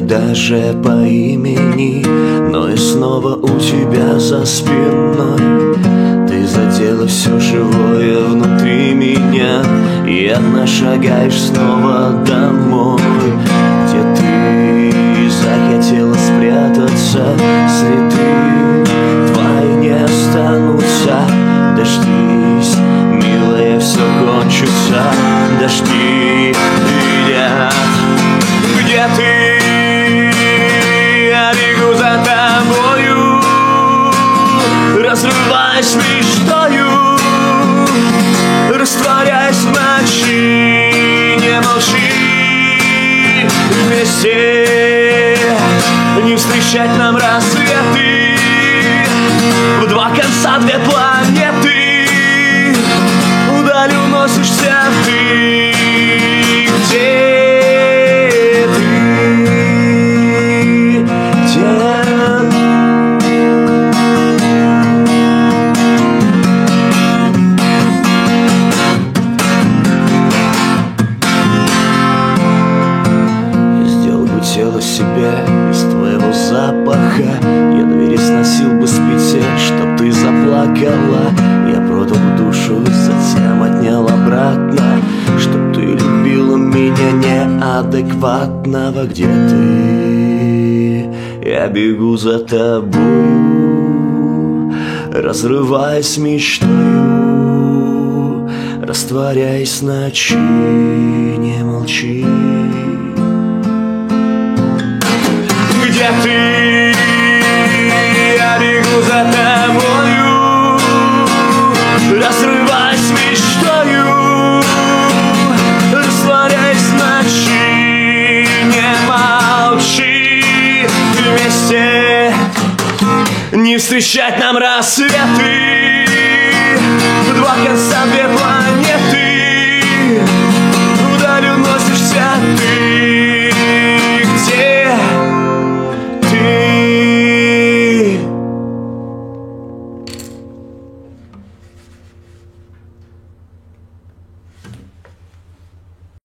даже по имени, но и снова у тебя за спиной ты задела все живое внутри меня, и одна шагаешь снова домой, где ты захотела спрятаться. Следы твои не останутся. Дождись, милая, все кончится. Дожди летят. Где ты? Я бегу за тобою, разрываясь мечтою, растворяясь в ночи. Не молчи, вместе не встречать нам рассветы, в два конца две планеты, вдаль уносишься ты. Где ты? Я сделал бы тело себя из твоего запаха, я двери сносил бы с петель, чтоб ты заплакала. Я продал душу и затем отнял обратно, чтоб ты любила меня неадекватного. Где ты? Я бегу за тобою, разрываясь мечтою, растворяясь в ночи. Не молчи. Где ты? Я бегу за тобою, разрываясь мечтою, растворяясь в ночи. Не молчи, вместе не встречать нам рассветы, в два конца две планеты,